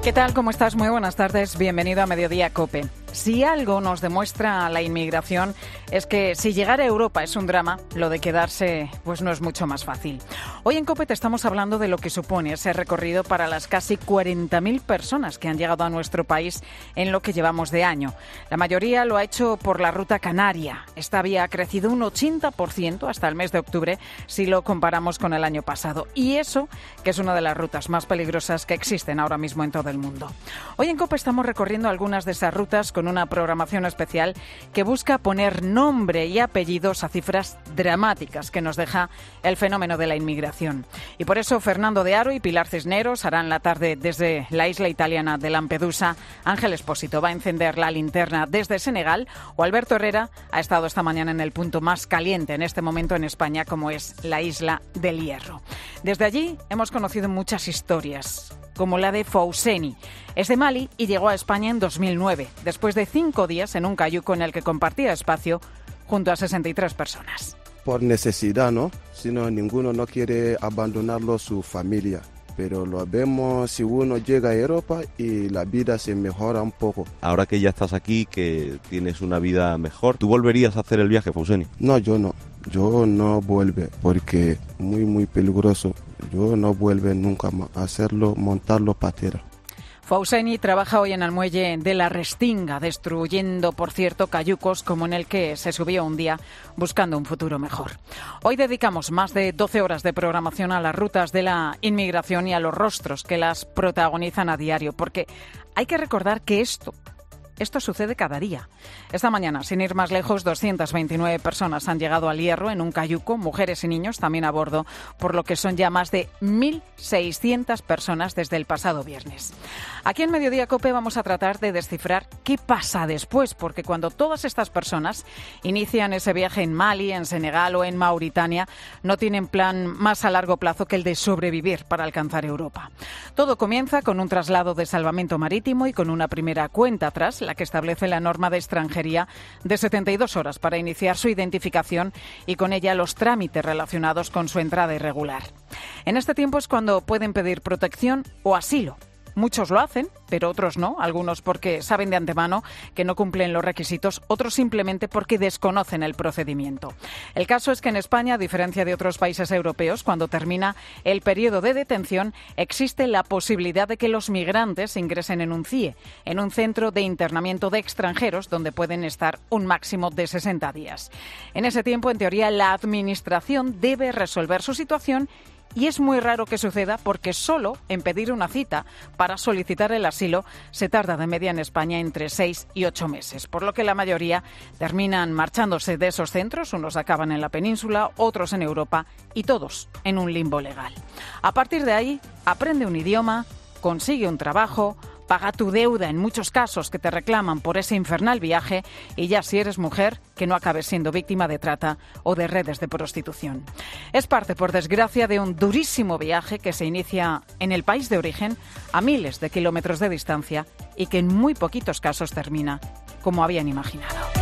¿Qué tal? ¿Cómo estás? Muy buenas tardes. Bienvenido a Mediodía COPE. Si algo nos demuestra la inmigración es que si llegar a Europa es un drama, lo de quedarse pues no es mucho más fácil. Hoy en COPE te estamos hablando de lo que supone ese recorrido para las casi 40.000 personas que han llegado a nuestro país en lo que llevamos de año. La mayoría lo ha hecho por la ruta canaria. Esta vía ha crecido un 80% hasta el mes de octubre si lo comparamos con el año pasado. Y eso que es una de las rutas más peligrosas que existen ahora mismo en todo el mundo. Hoy en COPE estamos recorriendo algunas de esas rutas con una programación especial que busca poner nombre y apellidos a cifras dramáticas que nos deja el fenómeno de la inmigración. Y por eso Fernando de Aro y Pilar Cisneros harán la tarde desde la isla italiana de Lampedusa. Ángel Espósito va a encender la linterna desde Senegal, o Alberto Herrera ha estado esta mañana en el punto más caliente en este momento en España, como es la isla del Hierro. Desde allí hemos conocido muchas historias, como la de Fouseni. Es de Mali y llegó a España en 2009, después de 5 días en un cayuco en el que compartía espacio junto a 63 personas. Por necesidad, ¿no? Si no, ninguno no quiere abandonarlo su familia. Pero lo vemos si uno llega a Europa y la vida se mejora un poco. Ahora que ya estás aquí, que tienes una vida mejor, ¿tú volverías a hacer el viaje, Fouseni? No, yo no. Yo no vuelvo porque muy peligroso. Yo no vuelvo nunca más a hacerlo, montarlo patera. Fouseni trabaja hoy en el muelle de la Restinga, destruyendo, por cierto, cayucos como en el que se subió un día buscando un futuro mejor. Hoy dedicamos más de 12 horas de programación a las rutas de la inmigración y a los rostros que las protagonizan a diario, porque hay que recordar que esto sucede cada día. Esta mañana, sin ir más lejos, 229 personas han llegado al Hierro en un cayuco, mujeres y niños también a bordo, por lo que son ya más de 1.600 personas desde el pasado viernes. Aquí en Mediodía COPE vamos a tratar de descifrar qué pasa después, porque cuando todas estas personas inician ese viaje en Mali, en Senegal o en Mauritania, no tienen plan más a largo plazo que el de sobrevivir para alcanzar Europa. Todo comienza con un traslado de salvamento marítimo y con una primera cuenta atrás, la que establece la norma de extranjería de 72 horas para iniciar su identificación y con ella los trámites relacionados con su entrada irregular. En este tiempo es cuando pueden pedir protección o asilo. Muchos lo hacen, pero otros no, algunos porque saben de antemano que no cumplen los requisitos, otros simplemente porque desconocen el procedimiento. El caso es que en España, a diferencia de otros países europeos, cuando termina el periodo de detención, existe la posibilidad de que los migrantes ingresen en un CIE, en un centro de internamiento de extranjeros, donde pueden estar un máximo de 60 días. En ese tiempo, en teoría, la Administración debe resolver su situación. Y es muy raro que suceda porque solo en pedir una cita para solicitar el asilo se tarda de media en España entre 6 y 8 meses, por lo que la mayoría terminan marchándose de esos centros, unos acaban en la península, otros en Europa y todos en un limbo legal. A partir de ahí, aprende un idioma, consigue un trabajo, paga tu deuda en muchos casos que te reclaman por ese infernal viaje y ya si eres mujer, que no acabes siendo víctima de trata o de redes de prostitución. Es parte, por desgracia, de un durísimo viaje que se inicia en el país de origen a miles de kilómetros de distancia y que en muy poquitos casos termina como habían imaginado.